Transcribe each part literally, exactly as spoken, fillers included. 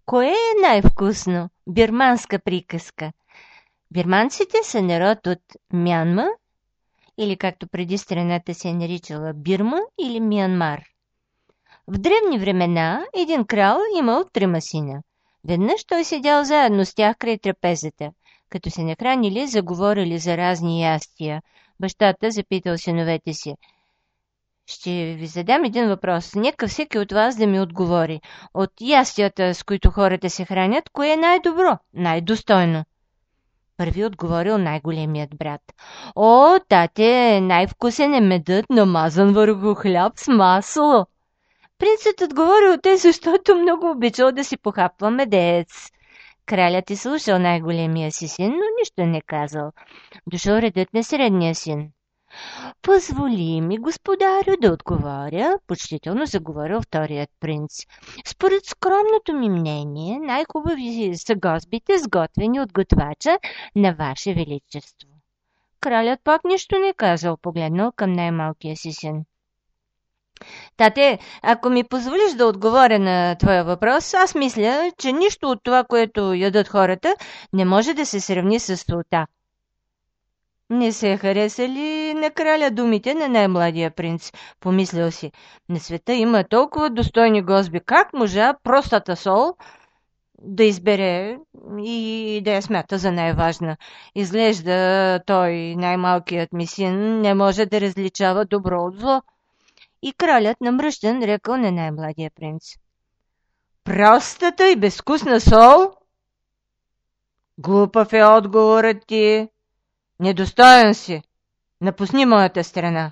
Кое е най-вкусно? Бирманска приказка. Бирманците са народ от Мянма, или както преди страната се е наричала Бирма или Мянмар. В древни времена един крал имал трима сина. Веднъж той седял заедно с тях край трапезата. Като се нахранили, заговорили за разни ястия. Бащата запитал синовете си: ще ви задам един въпрос. Нека всеки от вас да ми отговори. От ястията, с които хората се хранят, кое е най-добро, най-достойно? Първи отговорил най-големият брат. О, тате, най-вкусен е медът, намазан върху хляб с масло. Принцът отговорил: те, защото много обичал да си похапва медец. Кралят е слушал най-големия си син, но нищо не казал. Дошъл редът на средния син. Позволи ми, господарю, да отговоря, почтително заговорил вторият принц. Според скромното ми мнение, най-хубави са гозбите, сготвени от готвача на ваше величество. Кралят пак нищо не казал, погледнал към най-малкия си син. Тате, ако ми позволиш да отговоря на твоя въпрос, аз мисля, че нищо от това, което ядат хората, не може да се сравни с солта. Не се хареса ли на краля думите на най-младия принц? Помислил си. На света има толкова достойни гозби. Как можа простата сол да избере и да я смята за най-важна? Изглежда той, най-малкият ми син, не може да различава добро от зло. И кралят намръщен рекал на най-младия принц: простата и безвкусна сол? Глупав е отговорът ти. Недостоен си. Напусни моята страна.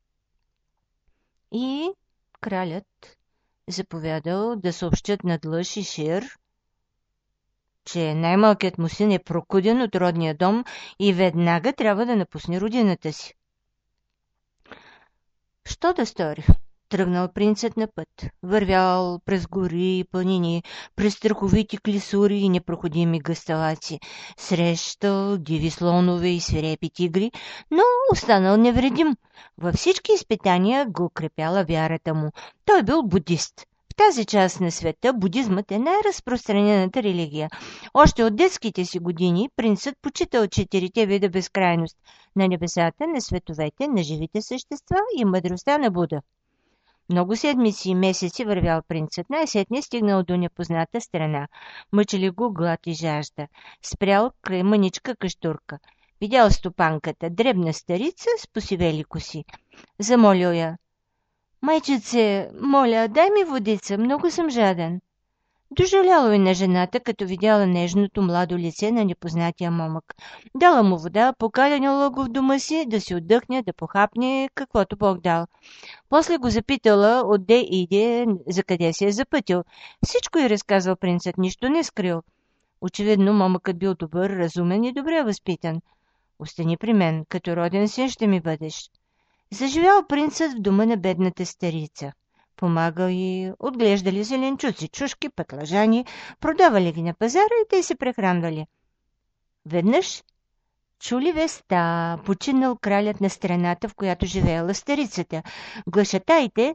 И кралят заповядал да съобщят на Длъж и Шир, че най-малкият му син е прокуден от родния дом и веднага трябва да напусне родината си. Що да стори? Тръгнал принцът на път. Вървял през гори и планини, през страховити клисури и непроходими гъсталаци. Срещал диви слонове и свирепи тигри, но останал невредим. Във всички изпитания го укрепяла вярата му. Той бил будист. В тази част на света будизмът е най-разпространената религия. Още от детските си години принцът почитал четирите вида безкрайност на небесата, на световете, на живите същества и мъдростта на Буда. Много седмици и месеци вървял принцът, най-сетне стигнал до непозната страна. Мъчили го глад и жажда. Спрял край мъничка къщурка. Видял стопанката, дребна старица с посивели коси. Замолил я: майчице, моля, дай ми водица, много съм жаден. Дожаляло и на жената, като видяла нежното младо лице на непознатия момък. Дала му вода, покаляняла го в дома си, да си отдъхне, да похапне, каквото Бог дал. После го запитала отде иде, за къде се е запътил. Всичко й разказал принцът, нищо не скрил. Очевидно, момъкът бил добър, разумен и добре възпитан. Остани при мен, като роден син ще ми бъдеш. Заживял принцът в дома на бедната старица. Помагал й, отглеждали зеленчуци, чушки, пътлажани, продавали ги на пазара и те се прехранвали. Веднъж чули веста, починал кралят на страната, в която живеела старицата. Глашатаите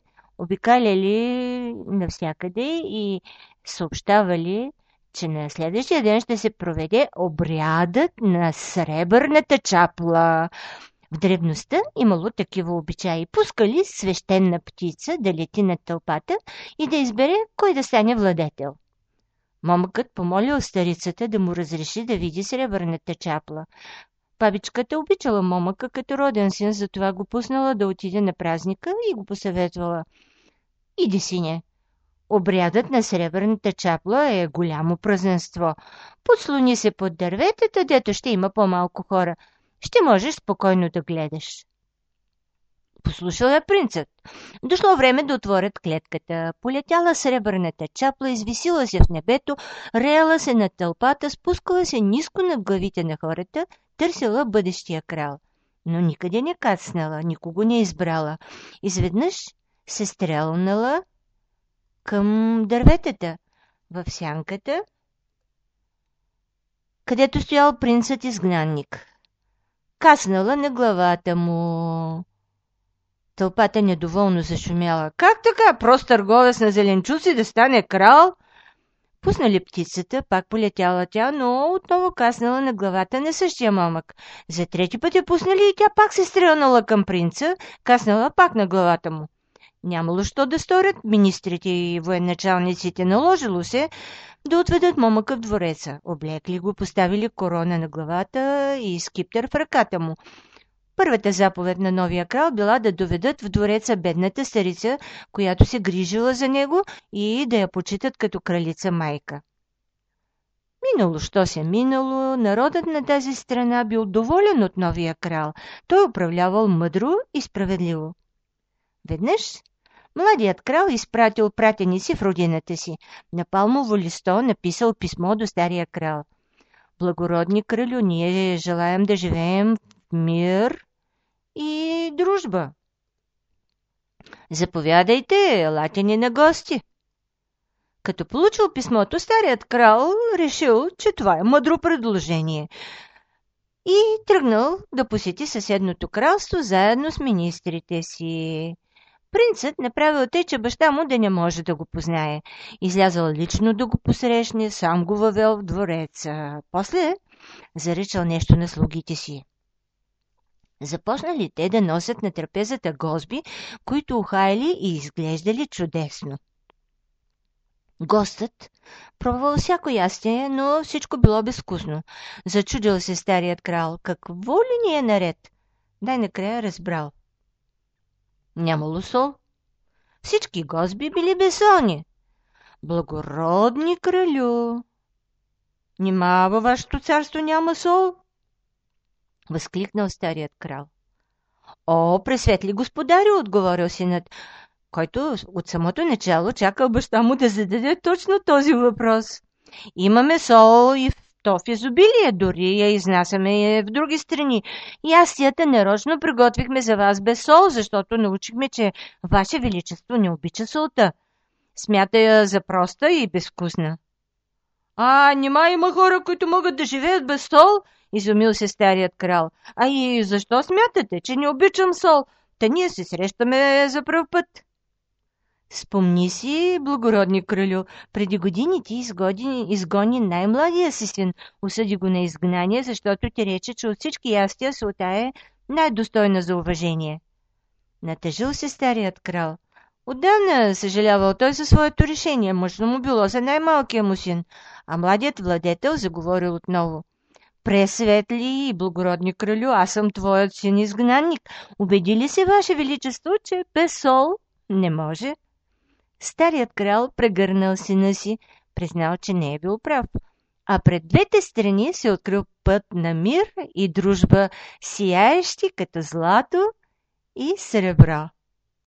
обикаляли навсякъде и съобщавали, че на следващия ден ще се проведе обрядът на сребърната чапла. В древността имало такива обичаи. Пускали свещена птица да лети над тълпата и да избере кой да стане владетел. Момъкът помолил старицата да му разреши да види сребърната чапла. Бабичката обичала момъка като роден син, затова го пуснала да отиде на празника и го посъветвала: иди, сине, обрядът на сребърната чапла е голямо празненство. Подслони се под дърветата, дето ще има по-малко хора. Ще можеш спокойно да гледаш. Послушал я принцът. Дошло време да отворят клетката. Полетяла сребърната чапла, извисила се в небето, реяла се над тълпата, спускала се ниско над главите на хората, търсила бъдещия крал. Но никъде не кацнала, никого не избрала. Изведнъж се стрелнала към дърветата, в сянката, където стоял принцът изгнанник. Каснала на главата му. Тълпата недоволно зашумяла. Как така? Прост търговец на зеленчуци да стане крал? Пуснали птицата, пак полетяла тя, но отново каснала на главата на същия момък. За трети път я пуснали и тя пак се стрелнала към принца, каснала пак на главата му. Нямало що да сторят министрите и военачалниците, наложило се да отведат момъка в двореца. Облекли го, поставили корона на главата и скиптър в ръката му. Първата заповед на новия крал била да доведат в двореца бедната старица, която се грижила за него, и да я почитат като кралица майка. Минало, що се минало, народът на тази страна бил доволен от новия крал. Той управлявал мъдро и справедливо. Веднъж младият крал изпратил пратеници в родината си. На палмово листо написал писмо до стария крал. Благородни кралю, ние желаем да живеем в мир и дружба. Заповядайте, елате ни на гости. Като получил писмото, старият крал решил, че това е мъдро предложение и тръгнал да посети съседното кралство заедно с министрите си. Принцът направил тъй, че баща му да не може да го познае. Излязъл лично да го посрещне, сам го въвел в двореца. После заричал нещо на слугите си. Започнали те да носят на трапезата гозби, които ухаяли и изглеждали чудесно. Гостът пробвал всяко ястие, но всичко било безвкусно. Зачудил се старият крал. Какво ли ни е наред? Най-накрая разбрал. Нямало сол. Всички гозби били безсолни. Благородни кралю! Нима във вашето царство няма сол? Възкликнал старият крал. О, пресветли господари, отговорил синът, който от самото начало чакал баща му да зададе точно този въпрос. Имаме сол и в то в изобилие, дори я изнасяме в други страни. Ястията нарочно приготвихме за вас без сол, защото научихме, че Ваше Величество не обича солта. Смята я за проста и безвкусна. А, нима има хора, които могат да живеят без сол? Изумил се старият крал. А и защо смятате, че не обичам сол? Та ние се срещаме за пръв път. Спомни си, благородни кралю, преди години ти изгони, изгони най-младия си син, осъди го на изгнание, защото ти рече, че от всички ястия солта е най-достойна за уважение. Натъжил се старият крал. Отдавна съжалявал той за своето решение, мъжно му било за най-малкия му син, а младият владетел заговорил отново. Пресветли и благородни кралю, аз съм твоят син изгнанник. Убеди ли се, Ваше Величество, че без сол не може? Старият крал прегърнал сина си, признал, че не е бил прав, а пред двете страни се открил път на мир и дружба, сияещи като злато и сребро.